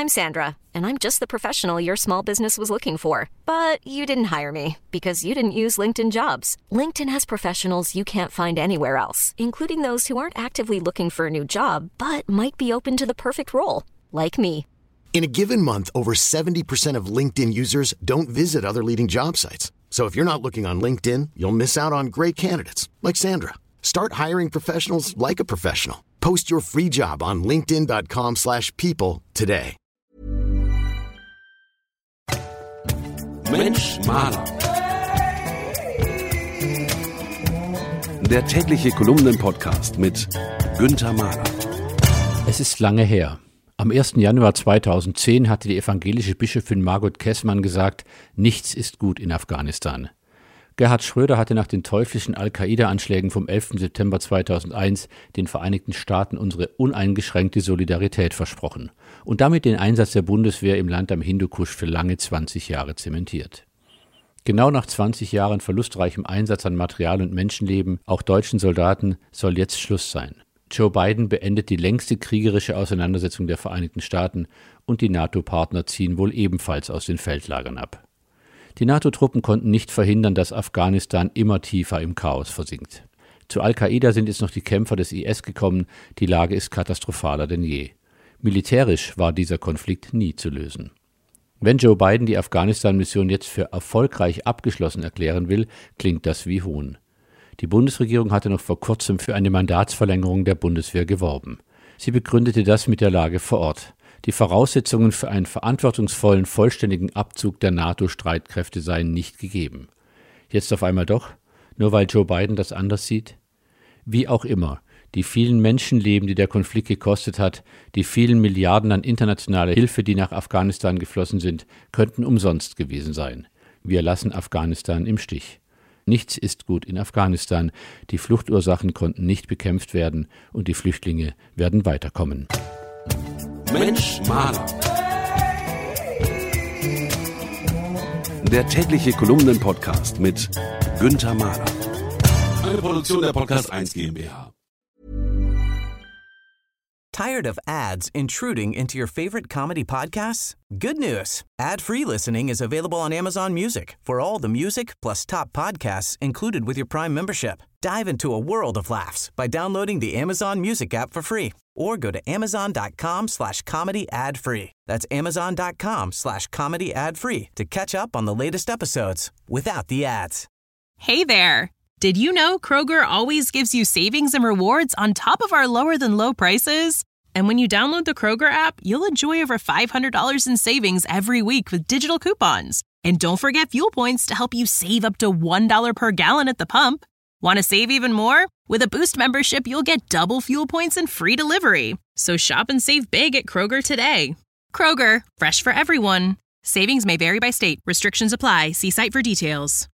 I'm Sandra, and I'm just the professional your small business was looking for. But you didn't hire me because you didn't use LinkedIn Jobs. LinkedIn has professionals you can't find anywhere else, including those who aren't actively looking for a new job, but might be open to the perfect role, like me. In a given month, over 70% of LinkedIn users don't visit other leading job sites. So if you're not looking on LinkedIn, you'll miss out on great candidates like Sandra. Start hiring professionals like a professional. Post your free job on linkedin.com/people today. Mensch Maler. Der tägliche Kolumnen-Podcast mit Günther Mahler. Es ist lange her. Am 1. Januar 2010 hatte die evangelische Bischöfin Margot Kessmann gesagt, nichts ist gut in Afghanistan. Gerhard Schröder hatte nach den teuflischen Al-Qaida-Anschlägen vom 11. September 2001 den Vereinigten Staaten unsere uneingeschränkte Solidarität versprochen und damit den Einsatz der Bundeswehr im Land am Hindukusch für lange 20 Jahre zementiert. Genau nach 20 Jahren verlustreichem Einsatz an Material und Menschenleben, auch deutschen Soldaten, soll jetzt Schluss sein. Joe Biden beendet die längste kriegerische Auseinandersetzung der Vereinigten Staaten und die NATO-Partner ziehen wohl ebenfalls aus den Feldlagern ab. Die NATO-Truppen konnten nicht verhindern, dass Afghanistan immer tiefer im Chaos versinkt. Zu Al-Qaida sind jetzt noch die Kämpfer des IS gekommen, die Lage ist katastrophaler denn je. Militärisch war dieser Konflikt nie zu lösen. Wenn Joe Biden die Afghanistan-Mission jetzt für erfolgreich abgeschlossen erklären will, klingt das wie Hohn. Die Bundesregierung hatte noch vor kurzem für eine Mandatsverlängerung der Bundeswehr geworben. Sie begründete das mit der Lage vor Ort. Die Voraussetzungen für einen verantwortungsvollen, vollständigen Abzug der NATO-Streitkräfte seien nicht gegeben. Jetzt auf einmal doch? Nur weil Joe Biden das anders sieht? Wie auch immer, die vielen Menschenleben, die der Konflikt gekostet hat, die vielen Milliarden an internationaler Hilfe, die nach Afghanistan geflossen sind, könnten umsonst gewesen sein. Wir lassen Afghanistan im Stich. Nichts ist gut in Afghanistan. Die Fluchtursachen konnten nicht bekämpft werden und die Flüchtlinge werden weiterkommen. Mensch Maler. Der tägliche Kolumnen-Podcast mit Günther Mahler. Eine Produktion der Podcast 1 GmbH. Tired of ads intruding into your favorite comedy podcasts? Good news. Ad-free listening is available on Amazon Music for all the music plus top podcasts included with your Prime membership. Dive into a world of laughs by downloading the Amazon Music app for free or go to amazon.com/comedy ad-free. That's amazon.com/comedy ad-free to catch up on the latest episodes without the ads. Hey there. Did you know Kroger always gives you savings and rewards on top of our lower-than-low prices? And when you download the Kroger app, you'll enjoy over $500 in savings every week with digital coupons. And don't forget fuel points to help you save up to $1 per gallon at the pump. Want to save even more? With a Boost membership, you'll get double fuel points and free delivery. So shop and save big at Kroger today. Kroger, fresh for everyone. Savings may vary by state. Restrictions apply. See site for details.